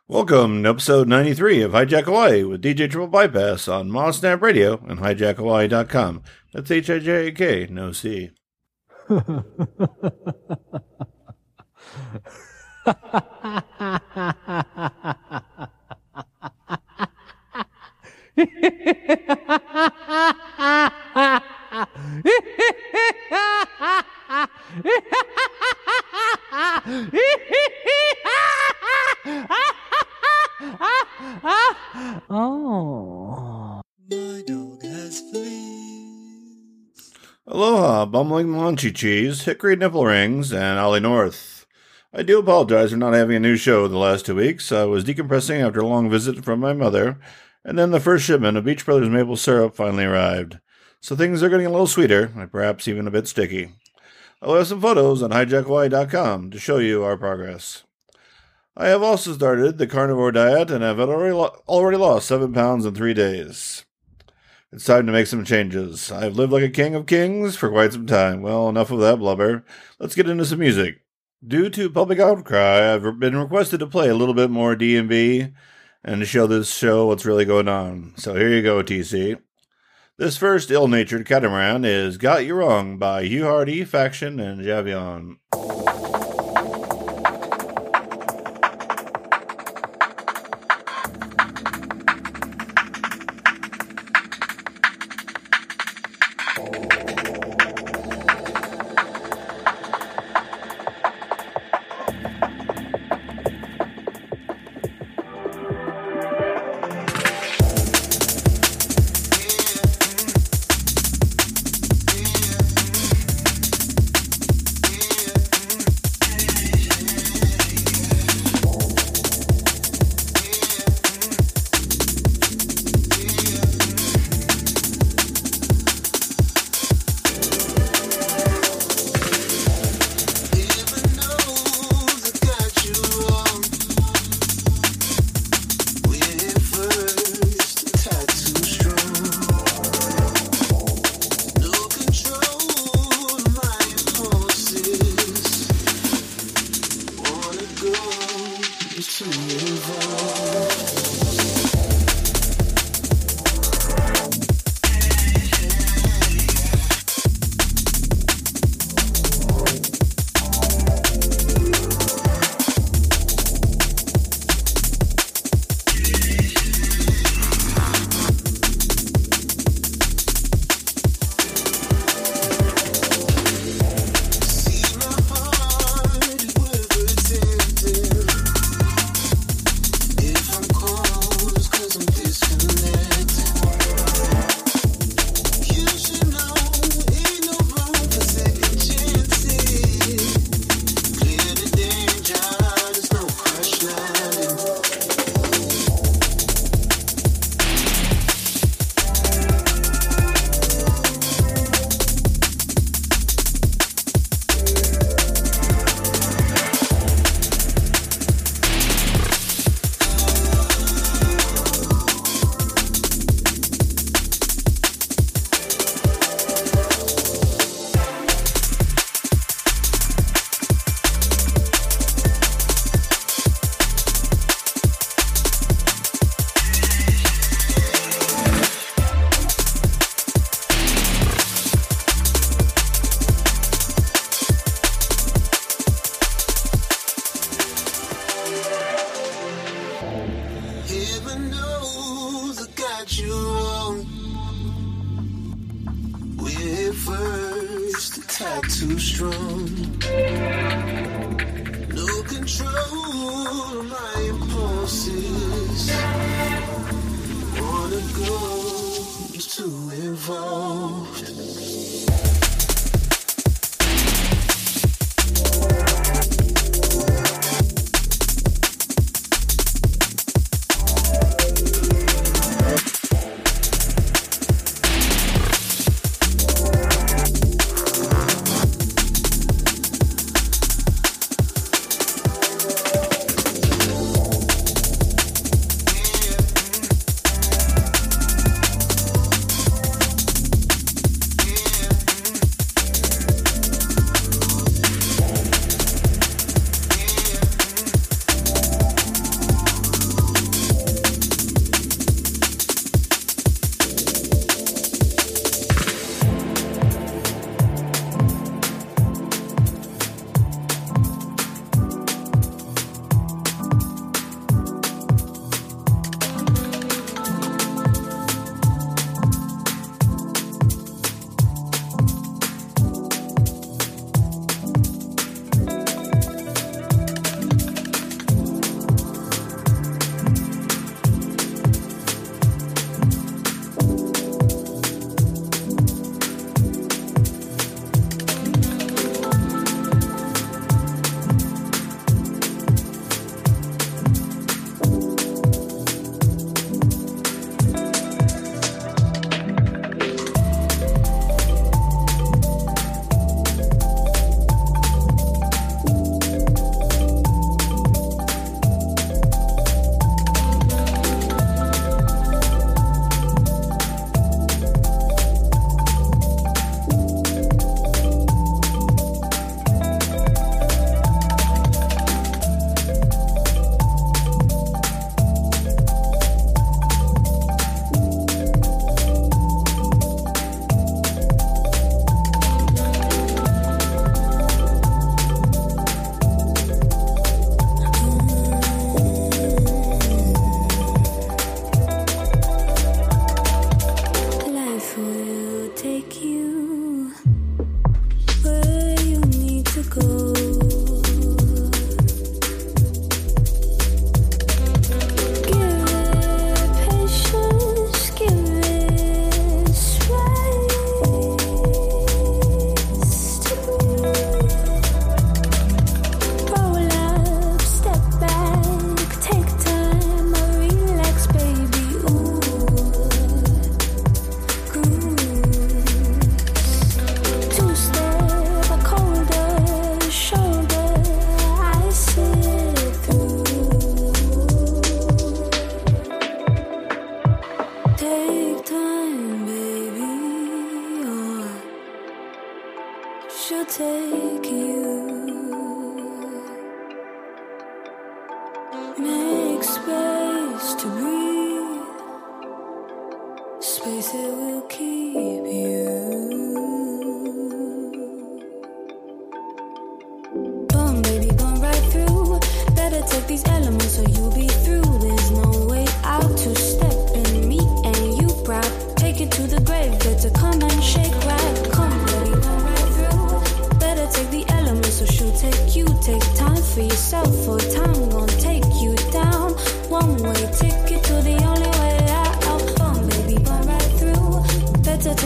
Welcome to episode 93 of Hijack Hawaii with DJ Triple Bypass on ModSnap Radio and hijackhawaii.com. That's H-I-J-A-K, no C. Oh. My dog has fleas. Aloha, bumbling Munchie Cheese, Hickory Nipple Rings, and Ollie North. I do apologize for not having a new show the last 2 weeks. I was decompressing after a long visit from my mother, and then the first shipment of Beach Brothers maple syrup finally arrived. So things are getting a little sweeter, and perhaps even a bit sticky. I'll have some photos on hijackhawaii.com to show you our progress. I have also started the carnivore diet and have already lost 7 pounds in 3 days. It's time to make some changes. I've lived like a king of kings for quite some time. Well, enough of that blubber. Let's get into some music. Due to public outcry, I've been requested to play a little bit more D&B and to show this show what's really going on. So here you go, TC. This first ill-natured catamaran is Got You Wrong by Hugh Hardy, Faction, and Javion. space to breathe, space that will keep you. Burn, baby, burn right through. Better take these elements so you'll be through. There's no way out to step in me and you proud. Take it to the grave, better come and shake right. Come, baby, burn right through. Better take the elements so she'll take you. Take time for yourself, for time gon' take you down. One way ticket to the only way out. Burn, baby, burn right through. Better take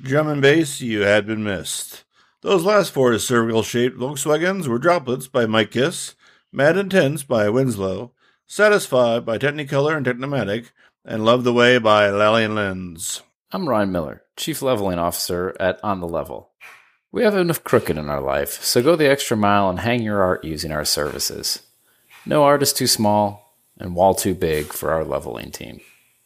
Drum and bass, you had been missed. Those last four cervical-shaped Volkswagens were Droplets by Mike Kiss, Mad Intense by Winslow, Satisfied by Technicolor and Technomatic, and Love the Way by Lally and Lenz. I'm Ryan Miller, Chief Leveling Officer at On the Level. We have enough crooked in our life, so go the extra mile and hang your art using our services. No art is too small, and wall too big for our leveling team.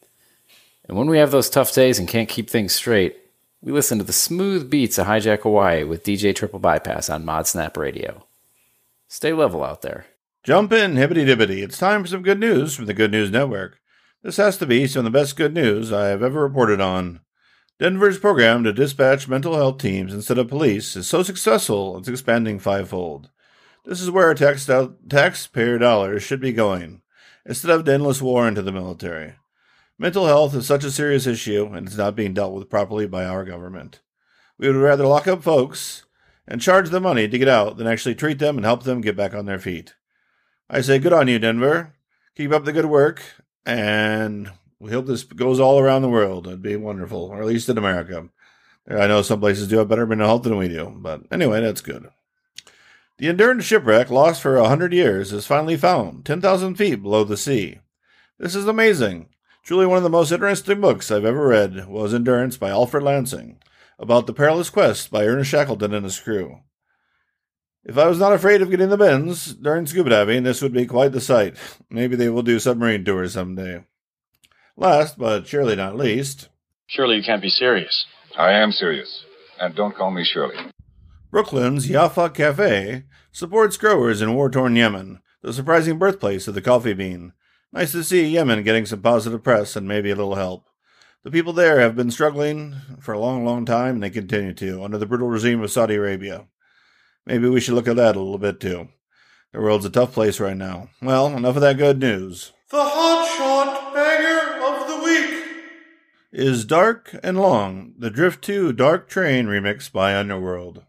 And when we have those tough days and can't keep things straight, we listen to the smooth beats of Hijack Hawaii with DJ Triple Bypass on ModSnap Radio. Stay level out there. Jump in, hibbity-dibbity. It's time for some good news from the Good News Network. This has to be some of the best good news I have ever reported on. Denver's program to dispatch mental health teams instead of police is so successful it's expanding fivefold. This is where our taxpayer dollars should be going, instead of the endless war into the military. Mental health is such a serious issue, and it's not being dealt with properly by our government. We would rather lock up folks and charge them money to get out than actually treat them and help them get back on their feet. I say good on you, Denver. Keep up the good work, and we hope this goes all around the world. It'd be wonderful, or at least in America. I know some places do have better mental health than we do, but anyway, that's good. The Endurance shipwreck, lost for 100 years, is finally found, 10,000 feet below the sea. This is amazing. Truly one of the most interesting books I've ever read was Endurance by Alfred Lansing, about the perilous quest by Ernest Shackleton and his crew. If I was not afraid of getting the bends during scuba diving, this would be quite the sight. Maybe they will do submarine tours someday. Last, but surely not least... Surely you can't be serious. I am serious, and don't call me Shirley. Brooklyn's Yafa Cafe supports growers in war-torn Yemen, the surprising birthplace of the coffee bean. Nice to see Yemen getting some positive press and maybe a little help. The people there have been struggling for a long, long time, and they continue to, under the brutal regime of Saudi Arabia. Maybe we should look at that a little bit, too. The world's a tough place right now. Well, enough of that good news. The hotshot banger of the week is Dark and Long, the Drift 2 Dark Train remix by Underworld.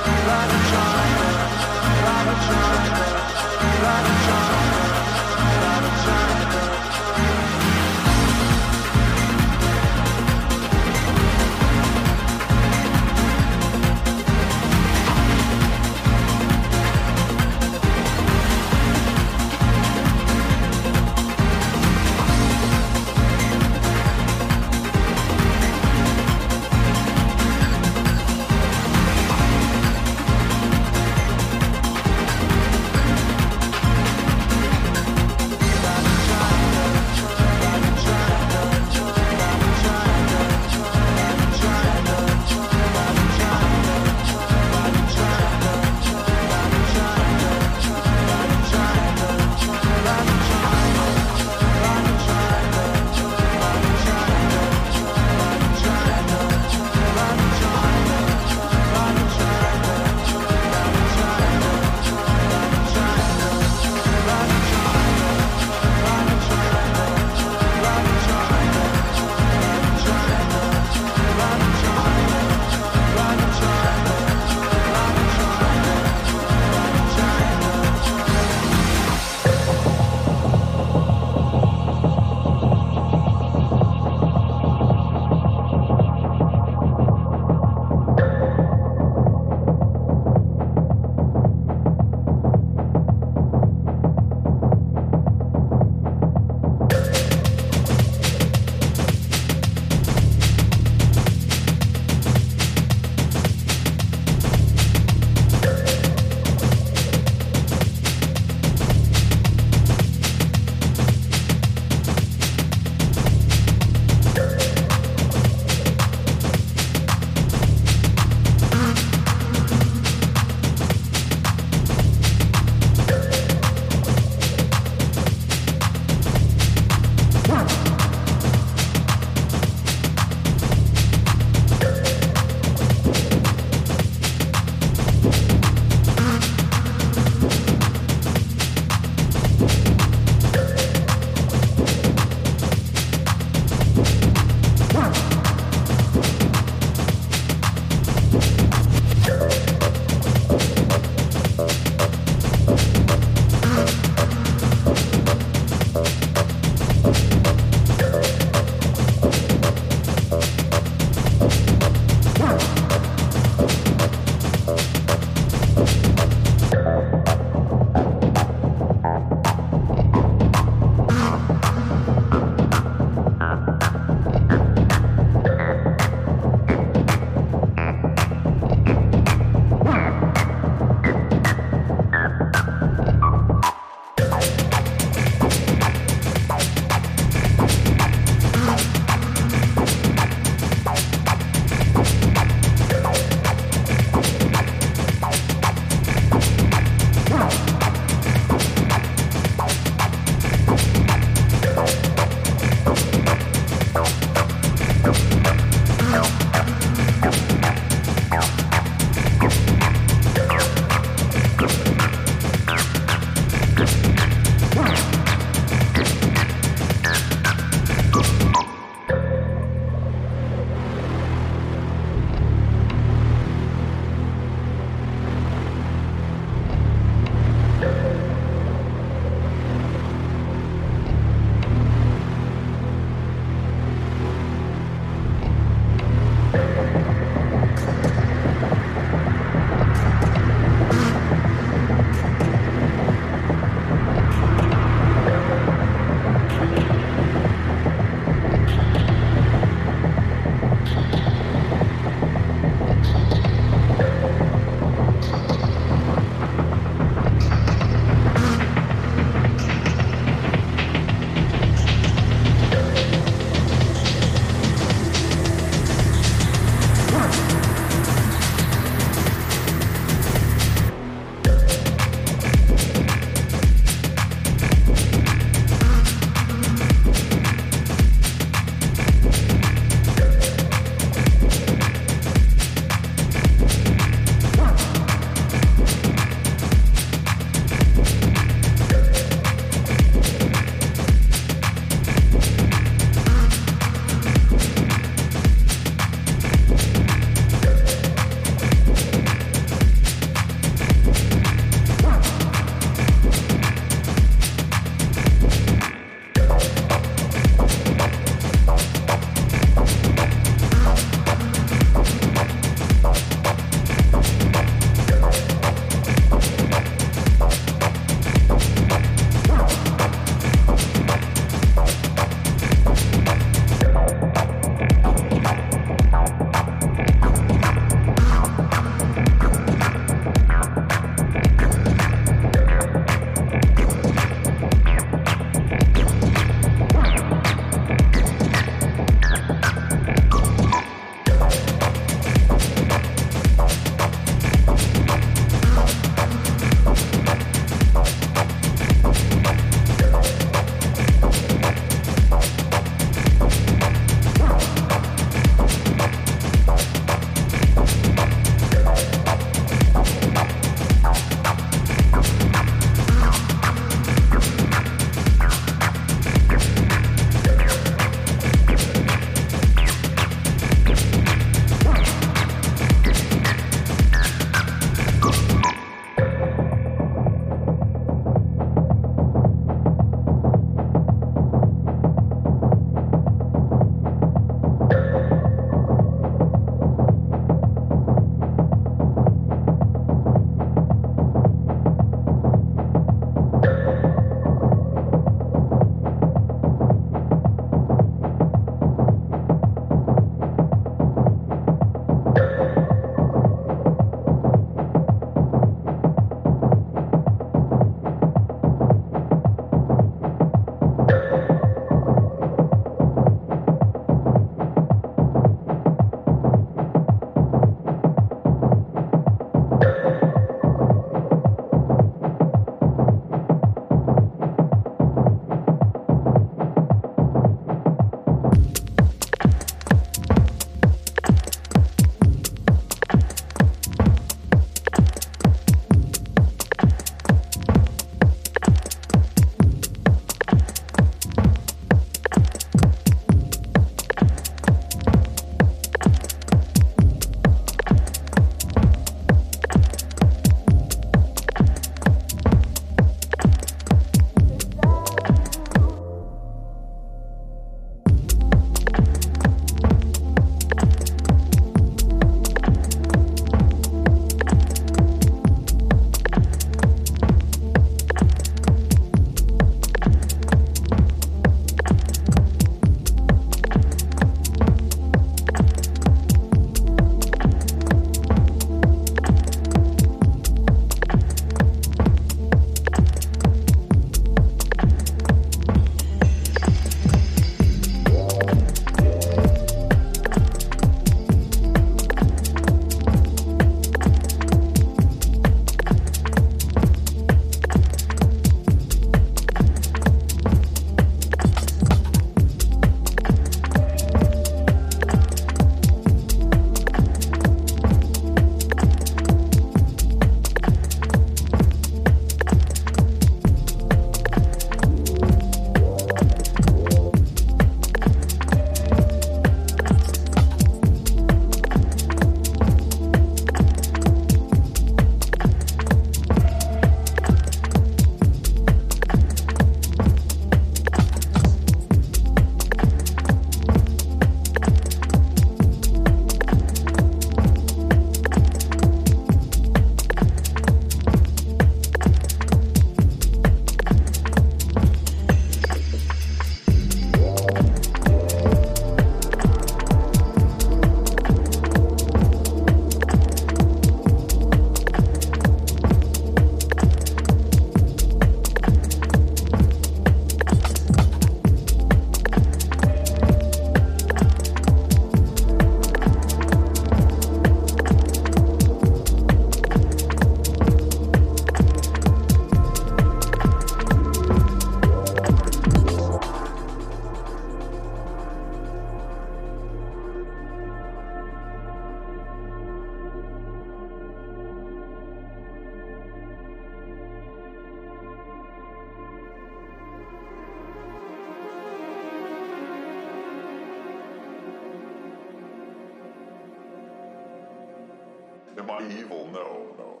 Am I evil? No.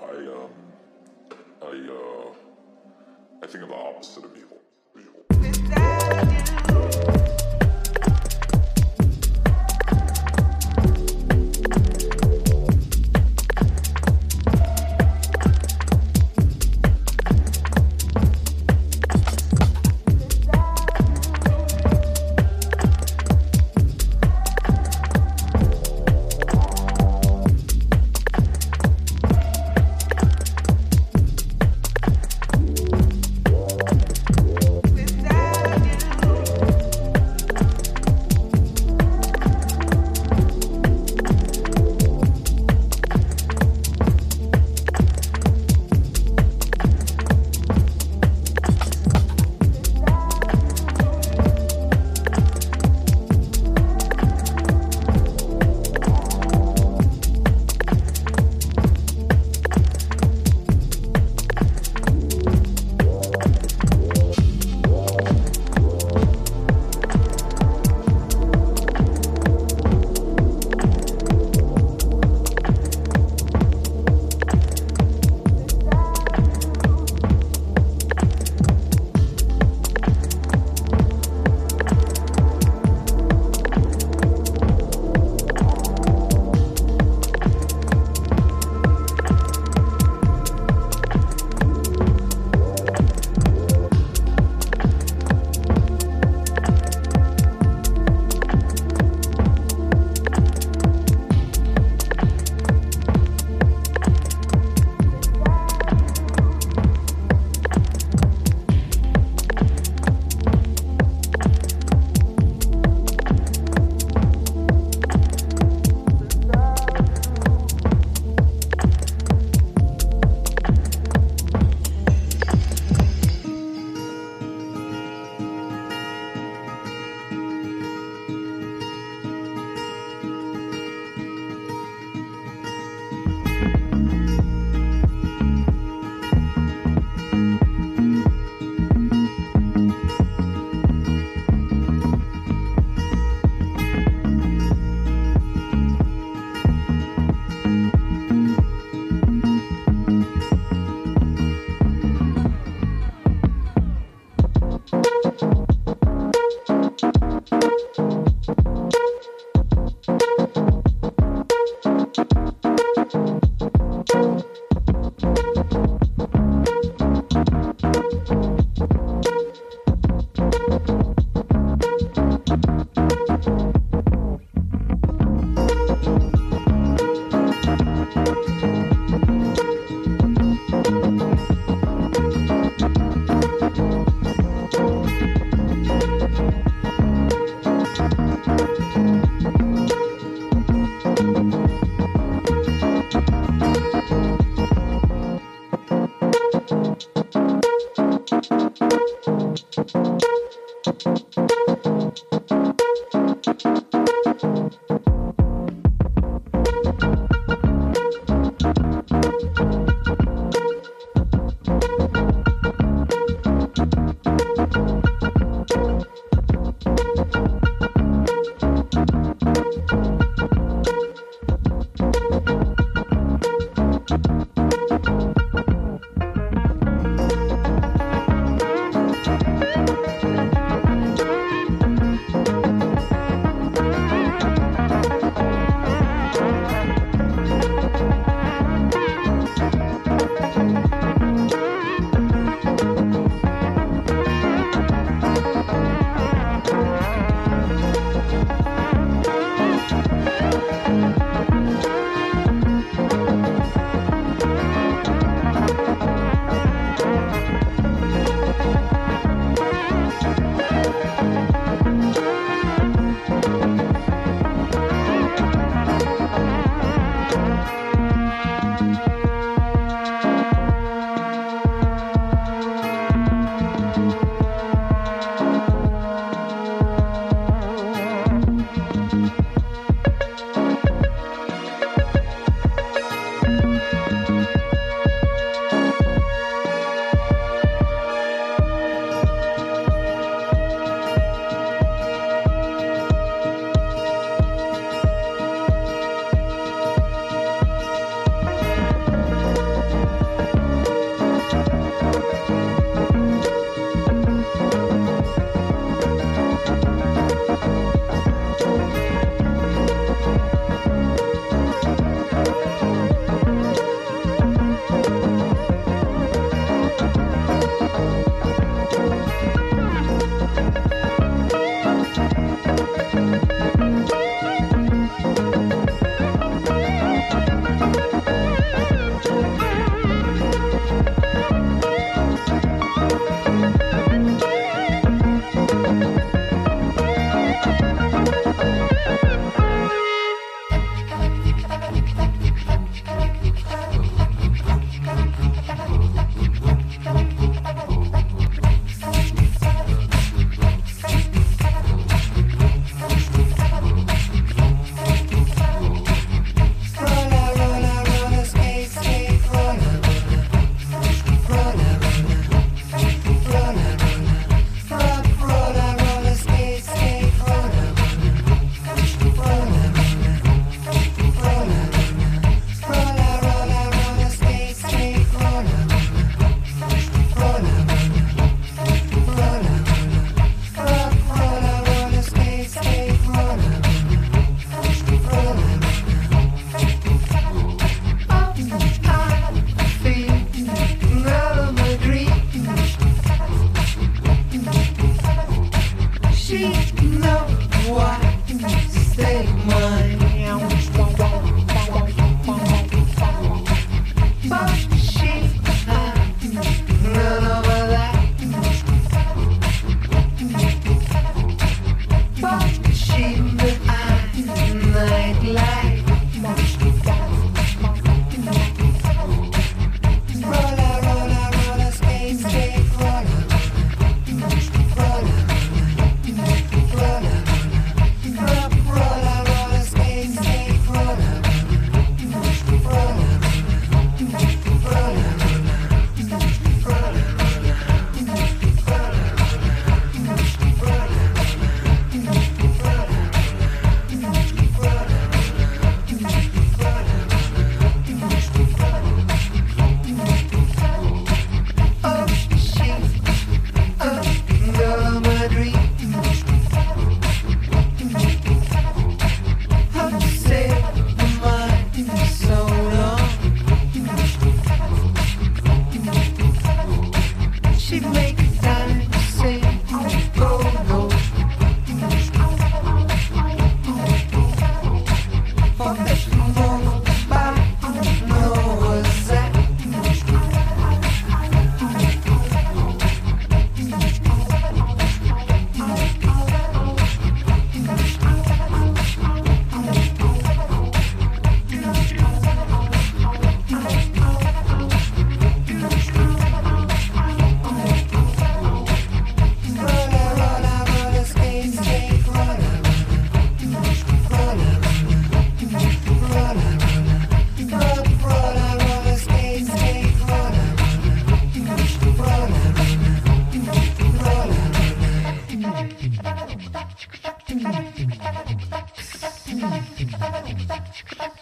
I think of the opposite of evil.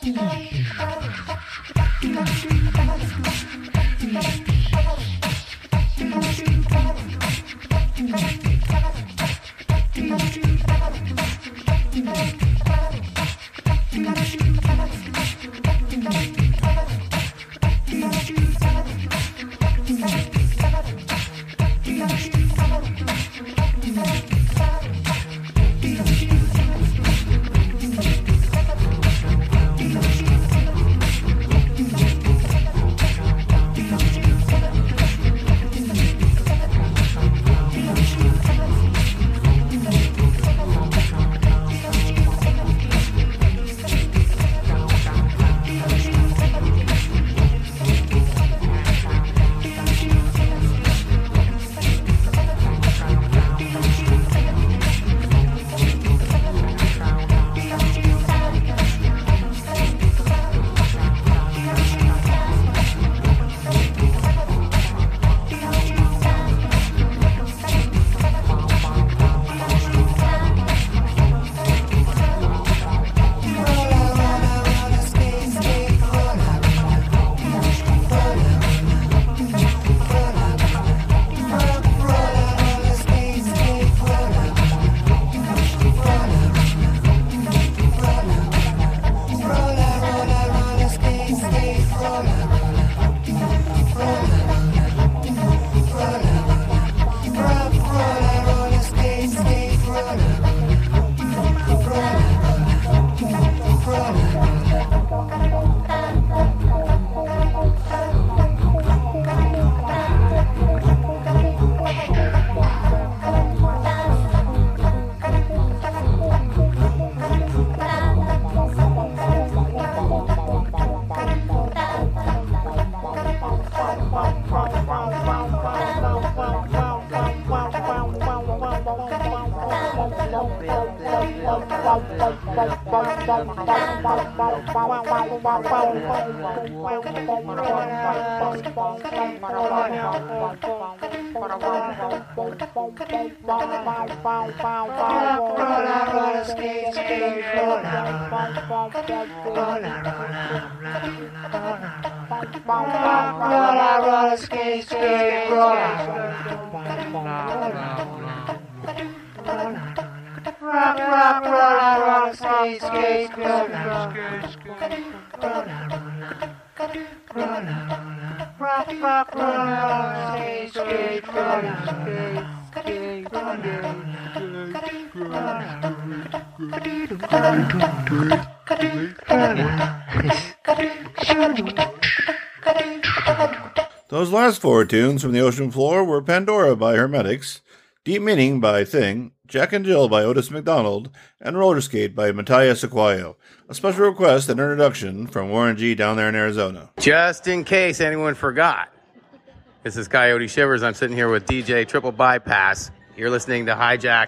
Those last four tunes from the ocean floor were Pandora by Hermetics, Deep Meaning by Thing, Jack and Jill by Otis McDonald, and Roller Skate by Matthias Aquayo. A special request and introduction from Warren G. down there in Arizona. Just in case anyone forgot, this is Coyote Shivers. I'm sitting here with DJ Triple Bypass. You're listening to Hijack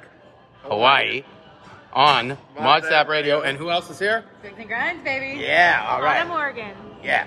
Hawaii on ModStap Radio. And who else is here? Drinks and Grinds, baby. Yeah, all right. Autumn, Oregon. Yeah.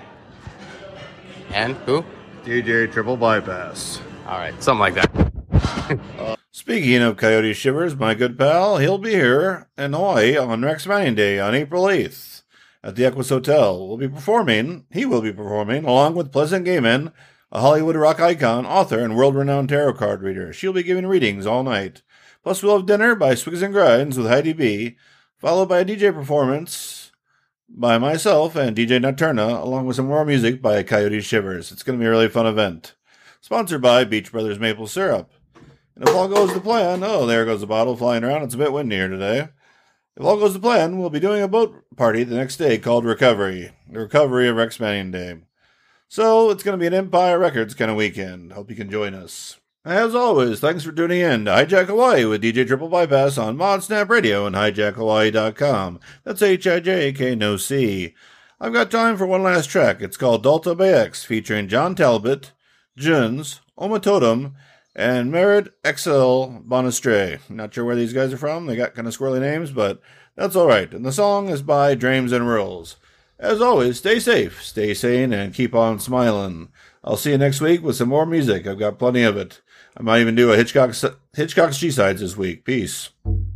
And who? DJ Triple Bypass. All right, something like that. Speaking of Coyote Shivers, my good pal, he'll be here in Hawaii on Rex Manning Day on April 8th at the Equus Hotel. He will be performing, along with Pleasant Gayman, a Hollywood rock icon, author, and world-renowned tarot card reader. She'll be giving readings all night. Plus, we'll have dinner by Swigs and Grinds with Heidi B., followed by a DJ performance by myself and DJ Nocturna, along with some more music by Coyote Shivers. It's going to be a really fun event. Sponsored by Beach Brothers Maple Syrup. And if all goes to plan, oh, there goes the bottle flying around. It's a bit windy here today. If all goes to plan, we'll be doing a boat party the next day called Recovery. The Recovery of Rex Manning Day. So it's going to be an Empire Records kind of weekend. Hope you can join us. As always, thanks for tuning in to Hijack Hawaii with DJ Triple Bypass on ModSnap Radio and hijackhawaii.com. That's H-I-J-K, no C. I've got time for one last track. It's called Delta Bay X, featuring John Talbot, Juns, Oma Totem, and Merid XL Bonastre. Not sure where these guys are from. They got kind of squirrely names, but that's all right. And the song is by Drames and Rules. As always, stay safe, stay sane, and keep on smiling. I'll see you next week with some more music. I've got plenty of it. I might even do a Hitchcock's G-Sides this week. Peace.